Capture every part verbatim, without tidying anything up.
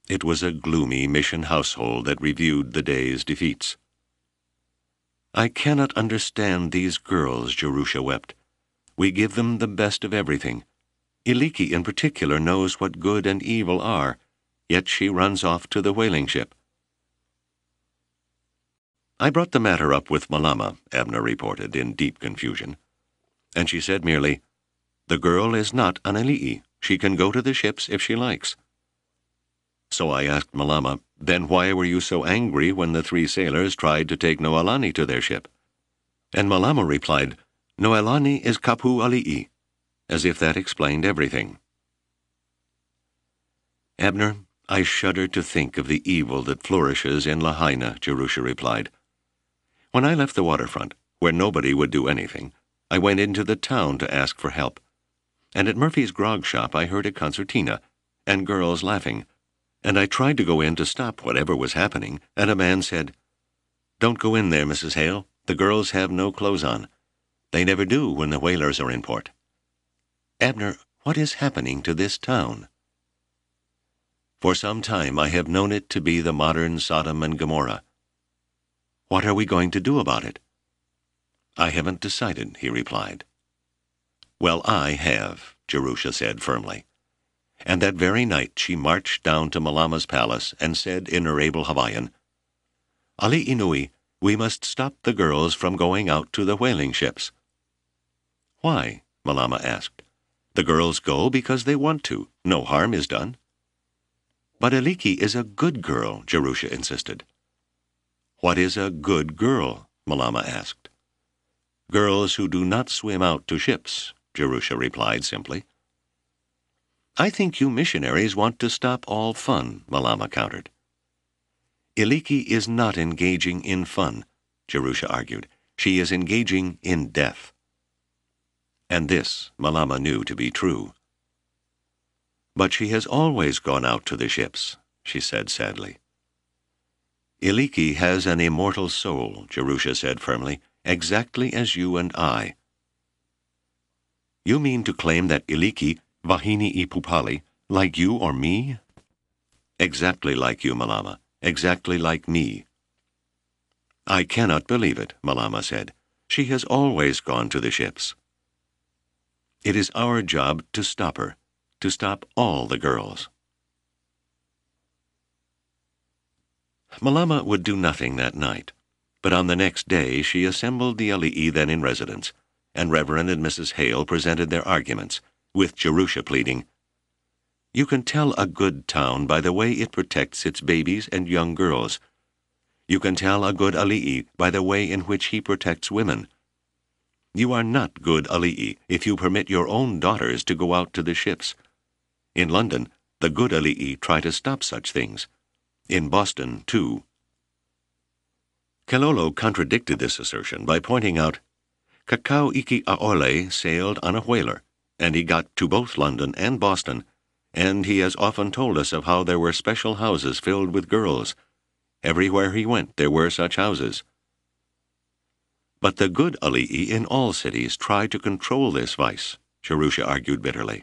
It was a gloomy mission household that reviewed the day's defeats. "I cannot understand these girls," Jerusha wept. "We give them the best of everything. Iliki in particular knows what good and evil are, yet she runs off to the whaling ship." "I brought the matter up with Malama," Abner reported, in deep confusion. "And she said merely, 'The girl is not an Ali'i. She can go to the ships if she likes.' So I asked Malama, 'Then why were you so angry when the three sailors tried to take Noelani to their ship?' And Malama replied, 'Noelani is Kapu Ali'i,' as if that explained everything." "Abner, I shudder to think of the evil that flourishes in Lahaina," Jerusha replied. "When I left the waterfront, where nobody would do anything, I went into the town to ask for help. And at Murphy's grog shop I heard a concertina, and girls laughing, and I tried to go in to stop whatever was happening, and a man said, 'Don't go in there, Missus Hale. The girls have no clothes on. They never do when the whalers are in port.' Abner, what is happening to this town?" "For some time I have known it to be the modern Sodom and Gomorrah." "What are we going to do about it?" "I haven't decided," he replied. "Well, I have," Jerusha said firmly. And that very night she marched down to Malama's palace and said in her able Hawaiian, "Ali'i Nui, we must stop the girls from going out to the whaling ships." "Why?" Malama asked. "The girls go because they want to. No harm is done." "But Iliki is a good girl," Jerusha insisted. "What is a good girl?" Malama asked. "Girls who do not swim out to ships," Jerusha replied simply. "I think you missionaries want to stop all fun," Malama countered. "Iliki is not engaging in fun," Jerusha argued. "She is engaging in death." And this Malama knew to be true. "But she has always gone out to the ships," she said sadly. "Iliki has an immortal soul," Jerusha said firmly, "exactly as you and I." "You mean to claim that Iliki, Wahine I Pupali, like you or me?" "Exactly like you, Malama. Exactly like me." "I cannot believe it," Malama said. "She has always gone to the ships." "It is our job to stop her, to stop all the girls." Malama would do nothing that night, but on the next day she assembled the Ali'i then in residence, and Reverend and Missus Hale presented their arguments, with Jerusha pleading, "You can tell a good town by the way it protects its babies and young girls. You can tell a good Ali'i by the way in which he protects women. You are not good Ali'i if you permit your own daughters to go out to the ships. In London, the good Ali'i try to stop such things. In Boston, too." Kelolo contradicted this assertion by pointing out, "Kakau Iki Aole sailed on a whaler, and he got to both London and Boston, and he has often told us of how there were special houses filled with girls. Everywhere he went there were such houses." "But the good Ali'i in all cities try to control this vice," Jerusha argued bitterly.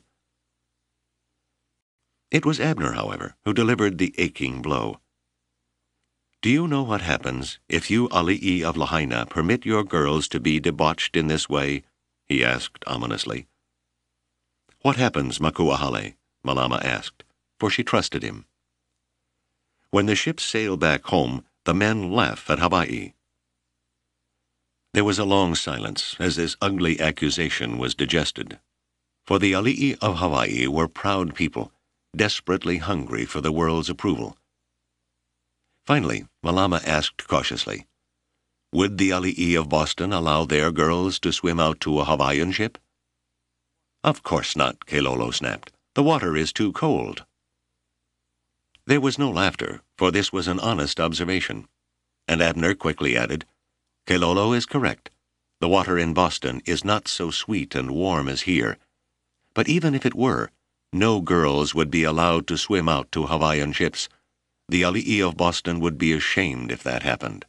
It was Abner, however, who delivered the aching blow. "Do you know what happens if you Ali'i of Lahaina permit your girls to be debauched in this way?" he asked ominously. "What happens, Makuahale?" Malama asked, for she trusted him. "When the ships sail back home, the men laugh at Hawaii." There was a long silence as this ugly accusation was digested, for the Ali'i of Hawaii were proud people, desperately hungry for the world's approval. Finally, Malama asked cautiously, "Would the Ali'i of Boston allow their girls to swim out to a Hawaiian ship?" "Of course not," Kelolo snapped. "The water is too cold." There was no laughter, for this was an honest observation, and Abner quickly added, "Kelolo is correct. The water in Boston is not so sweet and warm as here, but even if it were, no girls would be allowed to swim out to Hawaiian ships. The Ali'i of Boston would be ashamed if that happened."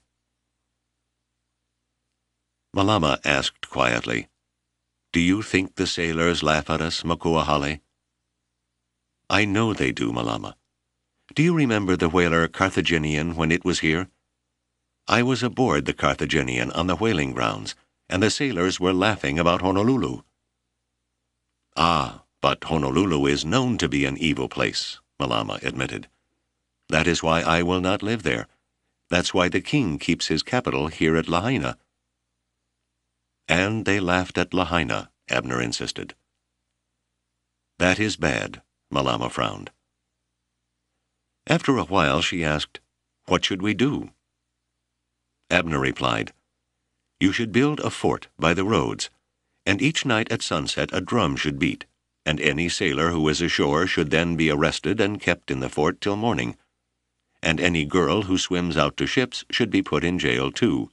Malama asked quietly, "Do you think the sailors laugh at us, Makuahale?" "I know they do, Malama. Do you remember the whaler Carthaginian when it was here? I was aboard the Carthaginian on the whaling grounds, and the sailors were laughing about Honolulu." "Ah, but Honolulu is known to be an evil place," Malama admitted. "That is why I will not live there. That's why the king keeps his capital here at Lahaina." "And they laughed at Lahaina," Abner insisted. "That is bad," Malama frowned. After a while she asked, "What should we do?" Abner replied, "You should build a fort by the roads, and each night at sunset a drum should beat, and any sailor who is ashore should then be arrested and kept in the fort till morning, and any girl who swims out to ships should be put in jail too."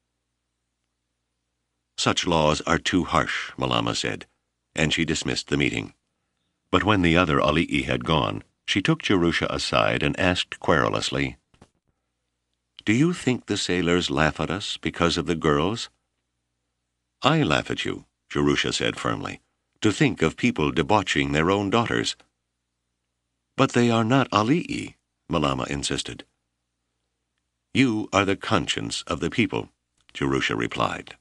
"Such laws are too harsh," Malama said, and she dismissed the meeting. But when the other ali'i had gone, she took Jerusha aside and asked querulously, "Do you think the sailors laugh at us because of the girls?" "I laugh at you," Jerusha said firmly, "to think of people debauching their own daughters." "But they are not ali'i," Malama insisted. "You are the conscience of the people," Jerusha replied.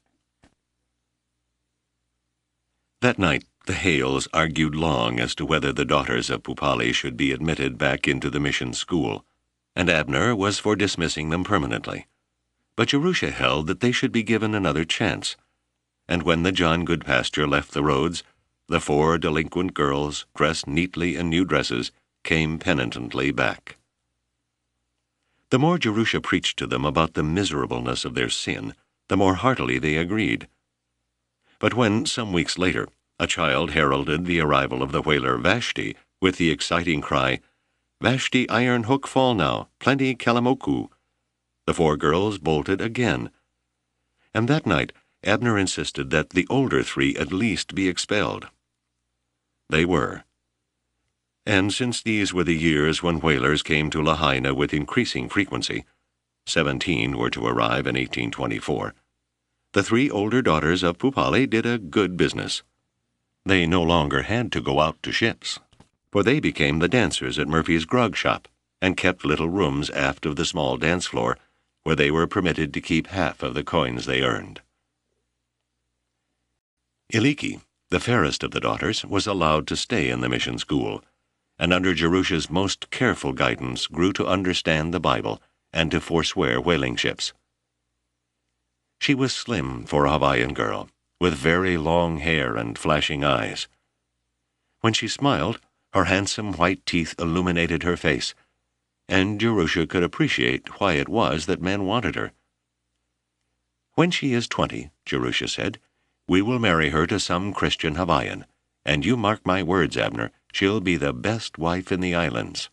That night, the Hales argued long as to whether the daughters of Pupali should be admitted back into the mission school, and Abner was for dismissing them permanently. But Jerusha held that they should be given another chance, and when the John Goodpasture left the roads, the four delinquent girls, dressed neatly in new dresses, came penitently back. The more Jerusha preached to them about the miserableness of their sin, the more heartily they agreed. But when, some weeks later, a child heralded the arrival of the whaler Vashti with the exciting cry, "Vashti iron hook fall now, plenty kalamoku," the four girls bolted again. And that night Abner insisted that the older three at least be expelled. They were. And since these were the years when whalers came to Lahaina with increasing frequency, seventeen were to arrive in eighteen twenty-four, the three older daughters of Pupali did a good business. They no longer had to go out to ships, for they became the dancers at Murphy's grog shop and kept little rooms aft of the small dance floor where they were permitted to keep half of the coins they earned. Iliki, the fairest of the daughters, was allowed to stay in the mission school, and under Jerusha's most careful guidance grew to understand the Bible and to forswear whaling ships. She was slim for a Hawaiian girl, with very long hair and flashing eyes. When she smiled, her handsome white teeth illuminated her face, and Jerusha could appreciate why it was that men wanted her. "When she is twenty," Jerusha said, "we will marry her to some Christian Hawaiian, and you mark my words, Abner, she'll be the best wife in the islands."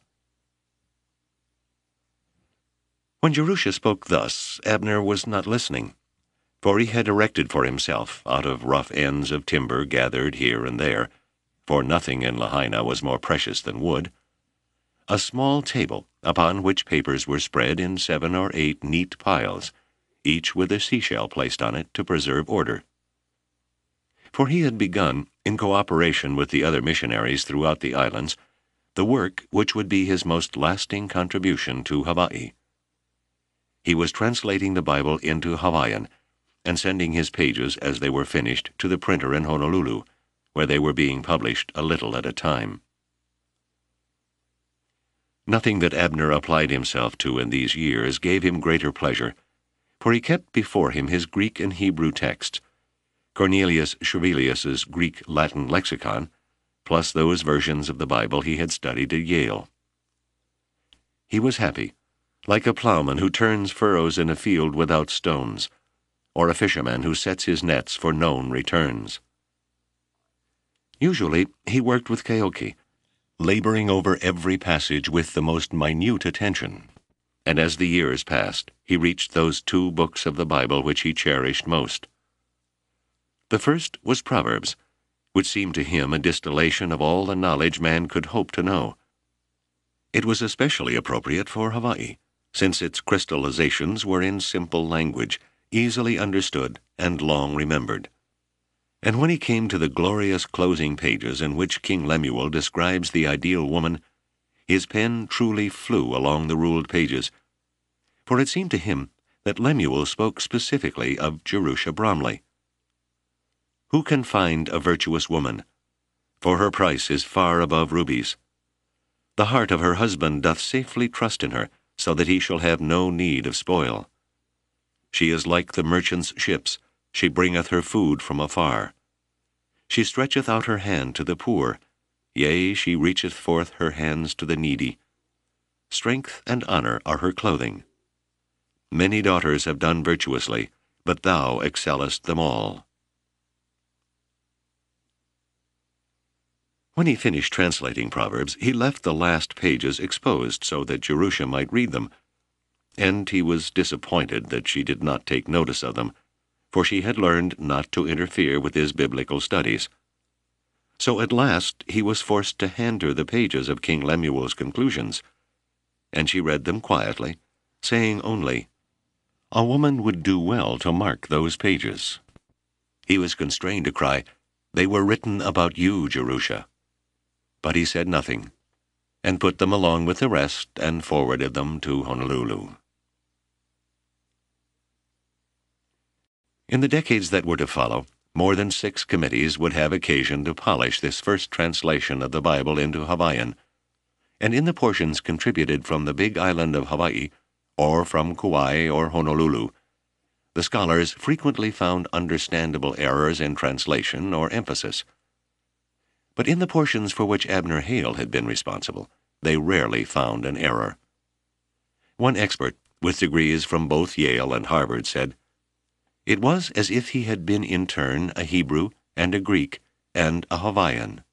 When Jerusha spoke thus, Abner was not listening, for he had erected for himself, out of rough ends of timber gathered here and there, for nothing in Lahaina was more precious than wood, a small table upon which papers were spread in seven or eight neat piles, each with a seashell placed on it to preserve order. For he had begun, in cooperation with the other missionaries throughout the islands, the work which would be his most lasting contribution to Hawaii. He was translating the Bible into Hawaiian, and sending his pages as they were finished to the printer in Honolulu, where they were being published a little at a time. Nothing that Abner applied himself to in these years gave him greater pleasure, for he kept before him his Greek and Hebrew texts, Cornelius Shrevelius's Greek-Latin lexicon, plus those versions of the Bible he had studied at Yale. He was happy, like a plowman who turns furrows in a field without stones, or a fisherman who sets his nets for known returns. Usually he worked with Keoki, laboring over every passage with the most minute attention, and as the years passed, he reached those two books of the Bible which he cherished most. The first was Proverbs, which seemed to him a distillation of all the knowledge man could hope to know. It was especially appropriate for Hawaii, since its crystallizations were in simple language, easily understood and long remembered. And when he came to the glorious closing pages in which King Lemuel describes the ideal woman, His pen truly flew along the ruled pages, for it seemed to him that Lemuel spoke specifically of Jerusha Bromley. Who can find a virtuous woman? For her price is far above rubies. The heart of her husband doth safely trust in her, so that he shall have no need of spoil. She is like the merchant's ships, she bringeth her food from afar. She stretcheth out her hand to the poor, yea, she reacheth forth her hands to the needy. Strength and honor are her clothing. Many daughters have done virtuously, but thou excellest them all. When he finished translating Proverbs, he left the last pages exposed so that Jerusha might read them, and he was disappointed that she did not take notice of them, for she had learned not to interfere with his biblical studies. So at last he was forced to hand her the pages of King Lemuel's conclusions, and she read them quietly, saying only, "A woman would do well to mark those pages." He was constrained to cry, "They were written about you, Jerusha." But he said nothing, and put them along with the rest and forwarded them to Honolulu. In the decades that were to follow, more than six committees would have occasion to polish this first translation of the Bible into Hawaiian, and in the portions contributed from the big island of Hawaii, or from Kauai or Honolulu, the scholars frequently found understandable errors in translation or emphasis. But in the portions for which Abner Hale had been responsible, they rarely found an error. One expert, with degrees from both Yale and Harvard, said, "It was as if he had been in turn a Hebrew and a Greek and a Hawaiian."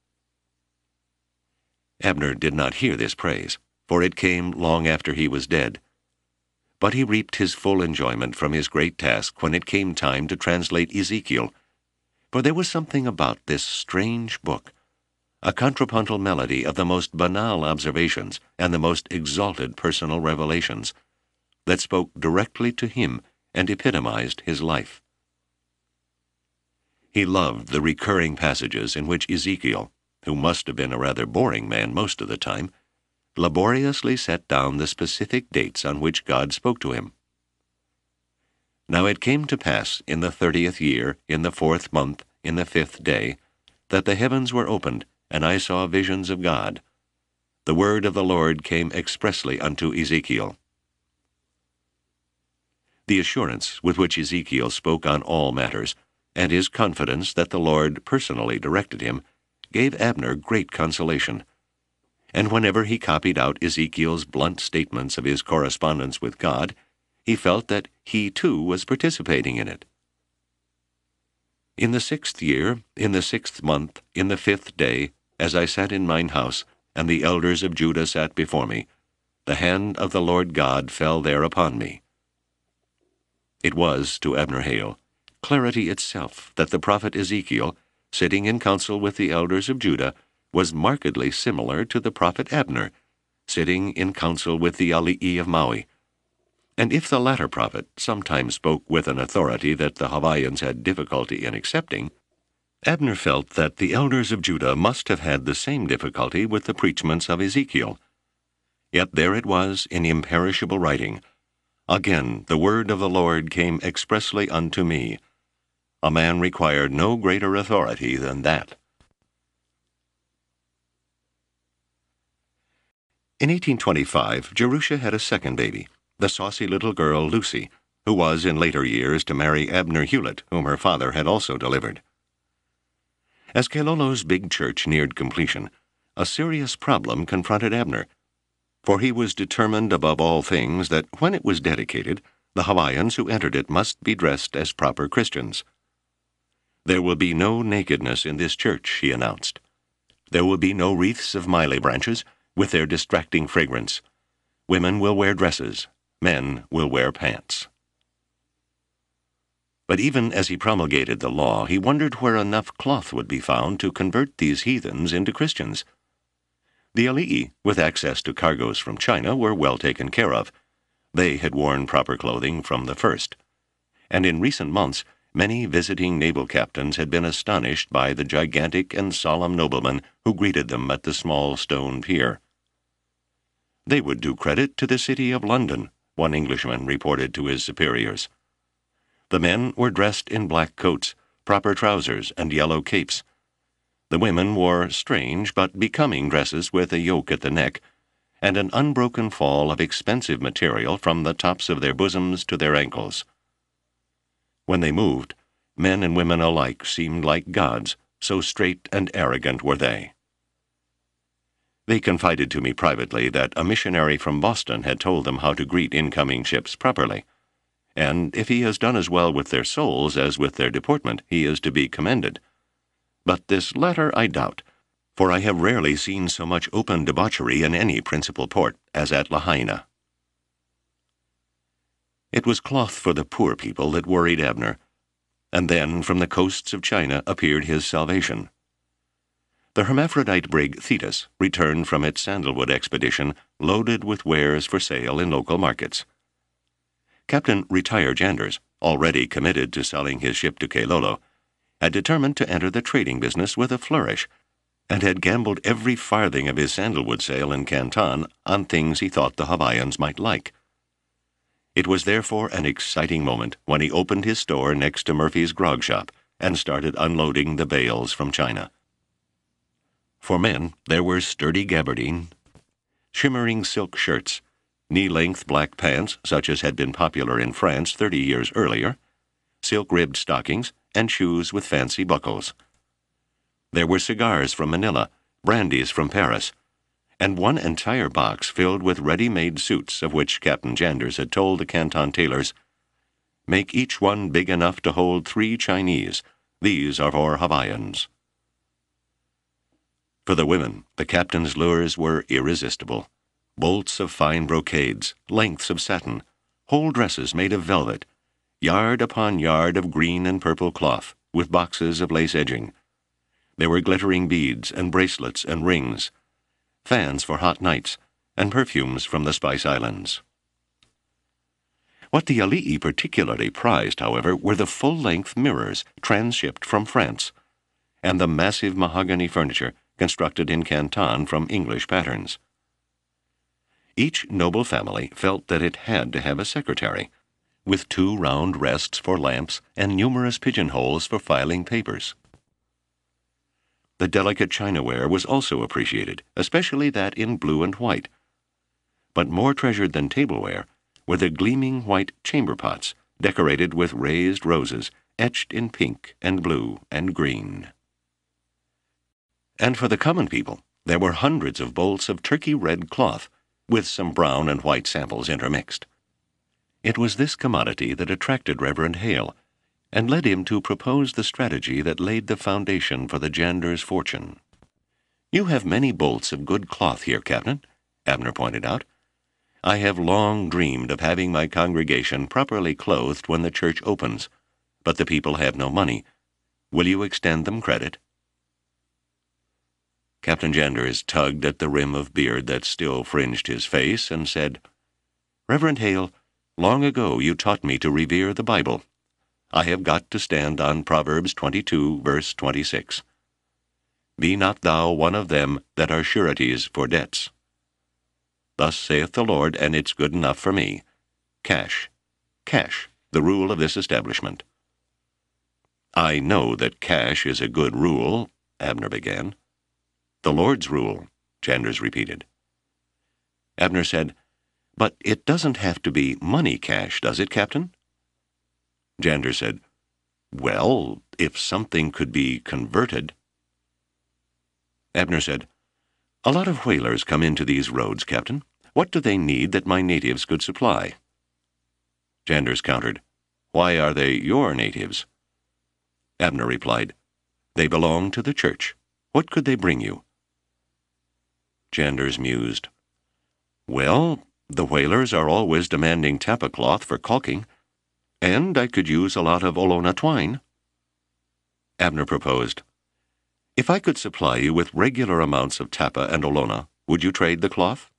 Abner did not hear this praise, for it came long after he was dead. But he reaped his full enjoyment from his great task when it came time to translate Ezekiel, for there was something about this strange book, a contrapuntal melody of the most banal observations and the most exalted personal revelations, that spoke directly to him and epitomized his life. He loved the recurring passages in which Ezekiel, who must have been a rather boring man most of the time, laboriously set down the specific dates on which God spoke to him. Now it came to pass in the thirtieth year, in the fourth month, in the fifth day, that the heavens were opened, and I saw visions of God. The word of the Lord came expressly unto Ezekiel. The assurance with which Ezekiel spoke on all matters, and his confidence that the Lord personally directed him, gave Abner great consolation. And whenever he copied out Ezekiel's blunt statements of his correspondence with God, he felt that he too was participating in it. In the sixth year, in the sixth month, in the fifth day, as I sat in mine house, and the elders of Judah sat before me, the hand of the Lord God fell there upon me. It was, to Abner Hale, clarity itself that the prophet Ezekiel, sitting in council with the elders of Judah, was markedly similar to the prophet Abner, sitting in council with the Ali'i of Maui. And if the latter prophet sometimes spoke with an authority that the Hawaiians had difficulty in accepting, Abner felt that the elders of Judah must have had the same difficulty with the preachments of Ezekiel. Yet there it was in imperishable writing, "Again the word of the Lord came expressly unto me." A man required no greater authority than that. In eighteen twenty-five, Jerusha had a second baby, the saucy little girl Lucy, who was in later years to marry Abner Hewlett, whom her father had also delivered. As Kelolo's big church neared completion, a serious problem confronted Abner, for he was determined above all things that when it was dedicated, the Hawaiians who entered it must be dressed as proper Christians. "There will be no nakedness in this church," he announced. "There will be no wreaths of mealy branches, with their distracting fragrance. Women will wear dresses, men will wear pants." But even as he promulgated the law, he wondered where enough cloth would be found to convert these heathens into Christians. The Ali'i, with access to cargoes from China, were well taken care of. They had worn proper clothing from the first. And in recent months, many visiting naval captains had been astonished by the gigantic and solemn nobleman who greeted them at the small stone pier. They would do credit to the city of London, one Englishman reported to his superiors. The men were dressed in black coats, proper trousers, and yellow capes. The women wore strange but becoming dresses with a yoke at the neck, and an unbroken fall of expensive material from the tops of their bosoms to their ankles. When they moved, men and women alike seemed like gods, so straight and arrogant were they. They confided to me privately that a missionary from Boston had told them how to greet incoming ships properly, and if he has done as well with their souls as with their deportment, he is to be commended. But this latter I doubt, for I have rarely seen so much open debauchery in any principal port as at Lahaina. It was cloth for the poor people that worried Abner, and then from the coasts of China appeared his salvation. The hermaphrodite brig Thetis returned from its sandalwood expedition loaded with wares for sale in local markets. Captain Retire Janders, already committed to selling his ship to Keilolo, had determined to enter the trading business with a flourish, and had gambled every farthing of his sandalwood sale in Canton on things he thought the Hawaiians might like. It was therefore an exciting moment when he opened his store next to Murphy's grog shop and started unloading the bales from China. For men, there were sturdy gabardine, shimmering silk shirts, knee-length black pants such as had been popular in France thirty years earlier, silk-ribbed stockings, and shoes with fancy buckles. There were cigars from Manila, brandies from Paris, and one entire box filled with ready-made suits of which Captain Janders had told the Canton tailors, "Make each one big enough to hold three Chinese. These are for Hawaiians." For the women, the captain's lures were irresistible. Bolts of fine brocades, lengths of satin, whole dresses made of velvet, yard upon yard of green and purple cloth, with boxes of lace edging. There were glittering beads and bracelets and rings, fans for hot nights, and perfumes from the Spice Islands. What the Alii particularly prized, however, were the full-length mirrors transshipped from France, and the massive mahogany furniture constructed in Canton from English patterns. Each noble family felt that it had to have a secretary, with two round rests for lamps and numerous pigeonholes for filing papers. The delicate chinaware was also appreciated, especially that in blue and white. But more treasured than tableware were the gleaming white chamber pots, decorated with raised roses, etched in pink and blue and green. And for the common people, there were hundreds of bolts of turkey-red cloth, with some brown and white samples intermixed. It was this commodity that attracted Reverend Hale, and led him to propose the strategy that laid the foundation for the Janders' fortune. "You have many bolts of good cloth here, Captain," Abner pointed out. "I have long dreamed of having my congregation properly clothed when the church opens, but the people have no money. Will you extend them credit?" Captain Janders tugged at the rim of beard that still fringed his face and said, "Reverend Hale, long ago you taught me to revere the Bible. I have got to stand on Proverbs twenty-two, verse twenty-six. Be not thou one of them that are sureties for debts. Thus saith the Lord, and it's good enough for me. Cash, cash, the rule of this establishment." "I know that cash is a good rule," Abner began. "The Lord's rule," Janders repeated. Abner said, "But it doesn't have to be money cash, does it, Captain?" Janders said, "Well, if something could be converted." Abner said, "A lot of whalers come into these roads, Captain. What do they need that my natives could supply?" Janders countered, "Why are they your natives?" Abner replied, "They belong to the church. What could they bring you?" Janders mused. "Well, the whalers are always demanding tapa cloth for caulking, and I could use a lot of Olona twine." Abner proposed, "If I could supply you with regular amounts of tapa and Olona, would you trade the cloth?"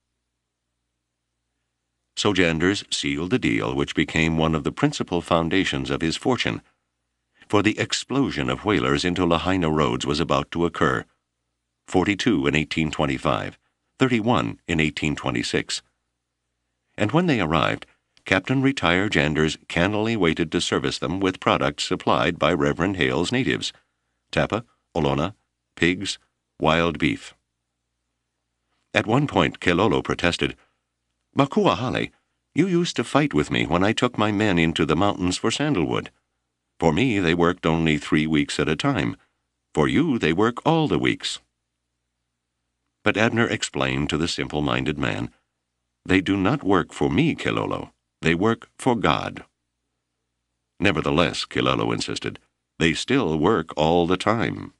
So Janders sealed a deal which became one of the principal foundations of his fortune, for the explosion of whalers into Lahaina roads was about to occur. Forty-two in eighteen twenty-five, thirty-one in eighteen twenty-six. And when they arrived, Captain Retire Janders cannily waited to service them with products supplied by Reverend Hale's natives: tapa, olona, pigs, wild beef. At one point, Kelolo protested, "Makuahale, you used to fight with me when I took my men into the mountains for sandalwood. For me, they worked only three weeks at a time. For you, they work all the weeks." But Abner explained to the simple-minded man, "They do not work for me, Kelolo. They work for God." Nevertheless, Kelolo insisted, they still work all the time.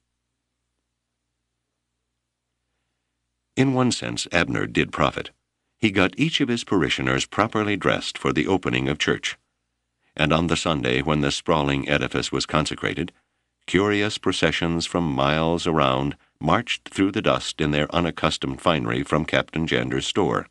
In one sense, Abner did profit. He got each of his parishioners properly dressed for the opening of church. And on the Sunday when the sprawling edifice was consecrated, curious processions from miles around marched through the dust in their unaccustomed finery from Captain Jander's store.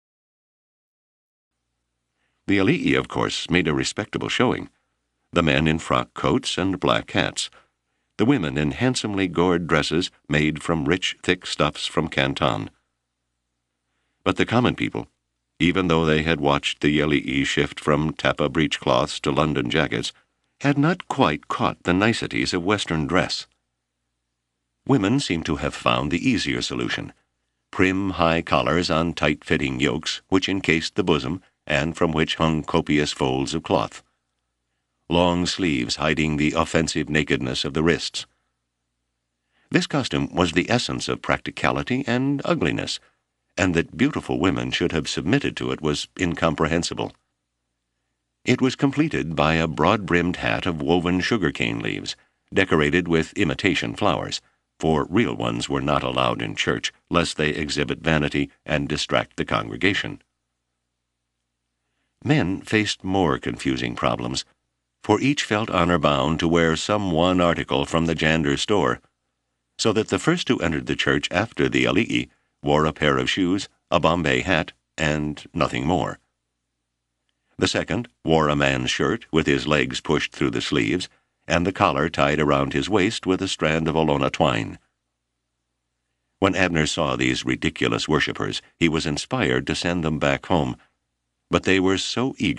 The Alii, of course, made a respectable showing, the men in frock coats and black hats, the women in handsomely gored dresses made from rich, thick stuffs from Canton. But the common people, even though they had watched the Alii shift from tapa breechcloths to London jackets, had not quite caught the niceties of Western dress. Women seemed to have found the easier solution: prim high collars on tight-fitting yokes which encased the bosom and from which hung copious folds of cloth, long sleeves hiding the offensive nakedness of the wrists. This costume was the essence of practicality and ugliness, and that beautiful women should have submitted to it was incomprehensible. It was completed by a broad-brimmed hat of woven sugar-cane leaves, decorated with imitation flowers, for real ones were not allowed in church, lest they exhibit vanity and distract the congregation. Men faced more confusing problems, for each felt honor-bound to wear some one article from the Jander store, so that the first who entered the church after the Alii wore a pair of shoes, a Bombay hat, and nothing more. The second wore a man's shirt with his legs pushed through the sleeves, and the collar tied around his waist with a strand of Olona twine. When Abner saw these ridiculous worshippers, he was inspired to send them back home, but they were so eager